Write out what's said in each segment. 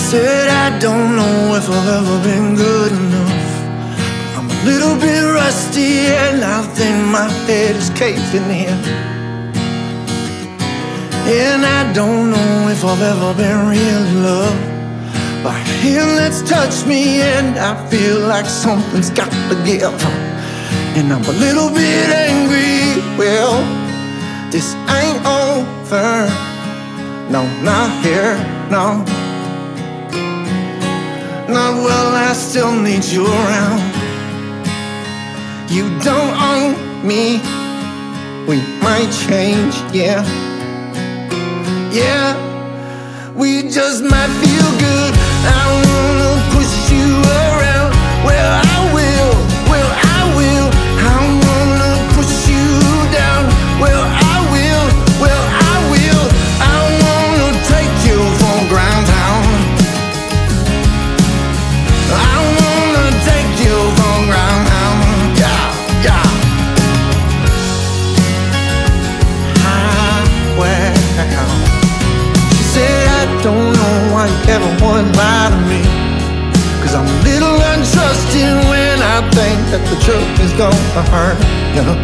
Said I don't know if I've ever been good enough. I'm a little bit rusty and I think my head is caving in. And I don't know if I've ever been really loved. But a hand that's touched me and I feel like something's got to give. And I'm a little bit angry. Well, this ain't over. No, not here, no. Not well, I still need you around. You don't own me. We might change, yeah. Yeah, we just might feel good. I wanna push you around. Well, I will, well, I will. I wanna push you down. Well, I will, well, I will. I wanna take you from ground down. I wanna take you from ground down. Yeah, yeah. Highway. I don't know why you ever would lie to me, 'cause I'm a little untrusting when I think that the truth is gonna hurt, you know.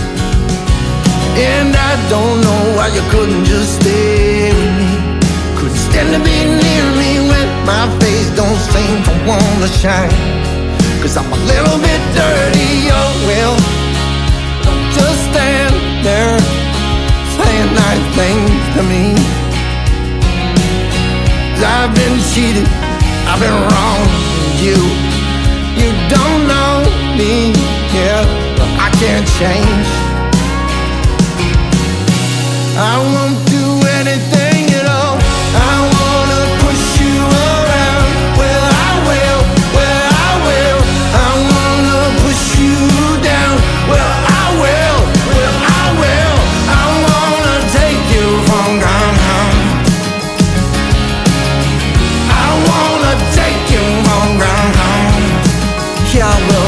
And I don't know why you couldn't just stay with me. Couldn't stand to be near me when my face don't seem to wanna shine. 'Cause I'm a little bit dirty, oh well. Don't just stand there saying nice things to me. I've been cheated, I've been wrong. You don't know me, yeah, but I can't change. I won't do anything at all. I wanna push you around. Well, I will, well, I will. I wanna push you down. Well, I will, well, I will. I wanna take you from ground down. I wanna take you from ground down. Yeah, I will.